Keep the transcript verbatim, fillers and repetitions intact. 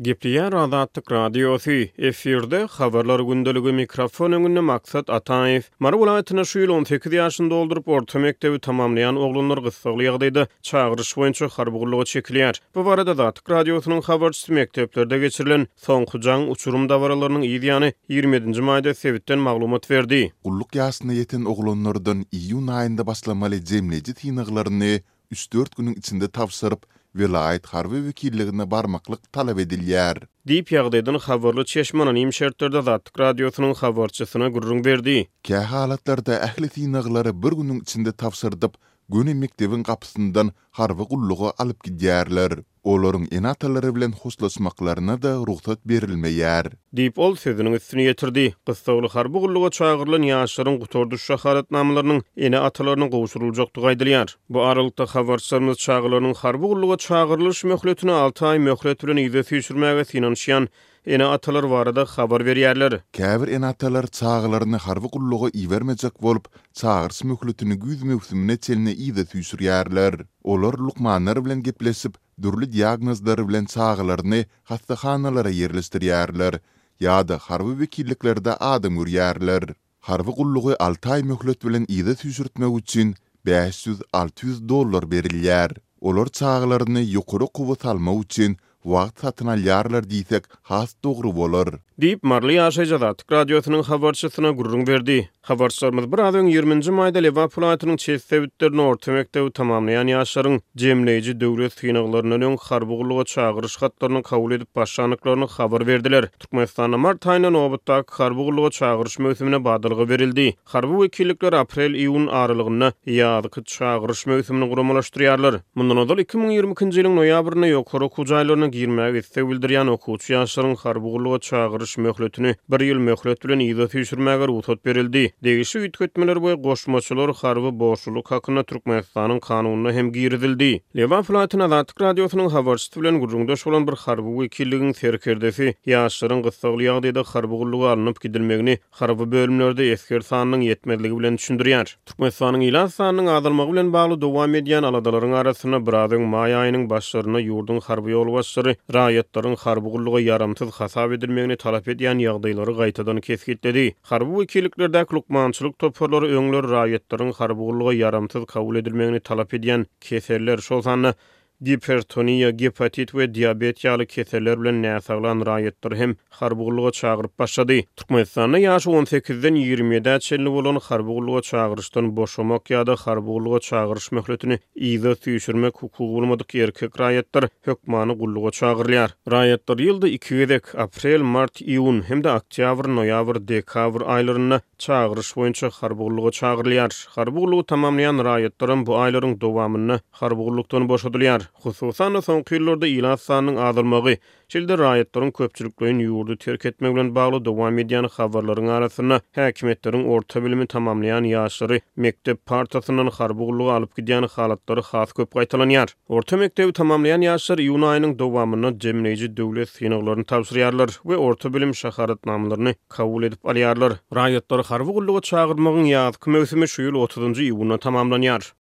Gepliýär Azatlyk radiosu efirde habarlar gündəligi mikrofon öňünde maksat Ataýew. Mara welaýatyna şu ýyl on sekiz ýaşynda doldurup orta mektebi tamamlayan oglanlar gysgaly ýagdaýda çagyryş boýunça harbygullyga çekilýär. Bu barada Azatlyk radiosynyň habarçysy mekteplerde geçirilen soňky jaň uçurum dawaralarynyň ýygyny ýygrimi yedinji maýda Sewitden maglumat berdi. Gulluk ýaşyna ýeten oglanlardan iýun aýynda başlamaly jemleji tynyglaryny üç dört günüň içinde tapşyryp vilayet harby wekilligine barmaklyk talap edilýär. Diýip ýagdaýdan habarly çeşmanyň im şertlerde Azatlyk radiosynyň habarçysyna gurrun berdi. Kä halatlarda ähli tynyglary bir günüň içinde tapşyrdyp, göni mektebin gapysyndan harby gullugy alyp gidýärler. Olaryň enatalary bilen hoslaşmaklaryna da ruhsat berilmeýär. Diýip ol sözüniň üstüne ýetirdi. Gysgaly harby gulluga çagyrylan ýaşlaryň gutorduş şaharatnamalarynyň ene atalarynyň gowşuruljakdygy aýdylýar. Bu aralykda habarçylarymyz çagyrylaryň harby gulluga çagyrylyş möhletini alty aý möhlet bilen ýüze süýşürmäge synanşýan ene atalar barada habar berýärler. Käbir ene atalar çagylaryny harby gulluga iýermejek bolup, çagyryş möhletini güz mewsümine çelne ýüze süýşürýärler. Olar lukmanlar bilen gepleşip, dürli diagnozlar bilen çagylaryny hastahanalara ýerleşdirýärler. Ýa-da harby wekilliklerde adam görýärler. Harby gullugy alty aý möhlet bilen ýyze süýşürtmek üçin beş yüz alty yüz dollar berilýär. Olar çagylaryny ýokary kuwat almak üçin wagt satyn alýarlar diýsek, has dogry bolar. Diýip Marly ýaşaýjy Azatlyk radiosynyň habarçysyna gurrun berdi. Habarçylarymyz bir azyň ýygrimi maýda Liverpool aýatynyň çeşsewitlerini orta mektebi tamamlayan ýaşlaryň jemleýiji döwlet synaglarynyň öň harby gulluga çagyryş hatlaryny kabul edip başlanyklaryny habar berdiler. Türkmenistanda mart aýyna nowbatdaky harby gulluga çagyryş mewsümine badalgy berildi. Harby wekillikler aprel-iýun aralygyna ýazyky çagyryş mewsümini guramalaşdyrýarlar. Mundan öňe iki ming ýygrimi ikinji ýylyň noýabryna ýokary okujaýlaryna girmäge istek bildirýän okuwçy ýaşlaryň harby gulluga çagyryş möhletini bir ýyl möhlet bilen ýyza süýşürmäge ruhsat berildi. Degişi üýtgetmeler boýy goşmaçylar harby boşluk hakyna Türkmenistanyň kanunyna hem girizildi. Liverpool aýatynyň Azatlyk radiosynyň habarçysy bilen gurrundaş bolan bir harby wekilligiň serkerdesi ýaşlaryň gysgaly ýagdaýda harby gulluga alınıp gidilmegini harby bölümlerde esker sanynyň ýetmezligi bilen düşündirýär. Türkmenistanyň ilan sanynyň azalmagy bilen bagly dowam edýän aladalaryň arasyna bir azyň maý aýynyň başlaryna ýurdun harby ýolbaşçylary raýatlaryň harby gulluga yaramsyz hasap edilmegini talap edýän ýagdaýlary gaýtadan kesgitledi. Harby wekilliklerdäki lukmançylyk toparlary öňler raýatlaryň harby gulluga yaramsyz kabul edilmegini talap edýän keserler şol sanly hipertoniya, gepatit we diabet ýaly keseller bilen näsaglan raýatlar hem harby gulluga çagyryp başlady. Türkmenistanda ýaşy on sekizden ýygrimi ýedi çelli bolan harby gulluga çagyryşdan boşamak ýa-da harby gulluga çagyryş möhletini ýyza süýşürmek hukuky bolmadyk erkek raýatlar hökmany gulluga çagyrylýar. Raýatlar ýylda iki gezek aprel, mart, iýun hem-de oktýabr, noýabr, dekabr aýlaryna çagyryş boýunça harby gulluga çagyrylýar. Harby gullugy tamamlayan raýatlaryň bu aýlaryň dowamyny harby gullukdan boşadylýar. Hususan soňky ýyllarda ilan sanynyň azalmagy, şeýle raýatlaryň köpçüliklerini ýurdu terk etmek bilen bagly dowam edýän habarlaryň arasyna häkimetleriň orta bilimi tamamlayan ýaşlary mektep partasynyň harby gulluga alyp gidýän halatlary has köp gaýtalanýar. Orta mektebi tamamlayan ýaşlar iýun aýynyň dowamyny jemleýiji döwlet synaglaryny tapşyrýarlar we orta bilim şaharatnamalaryny kabul edip alýarlar. Raýatlary harby gulluga çagyrmagyň ýazky mewsümi şu ýyl otuzynjy iýunda tamamlanýar.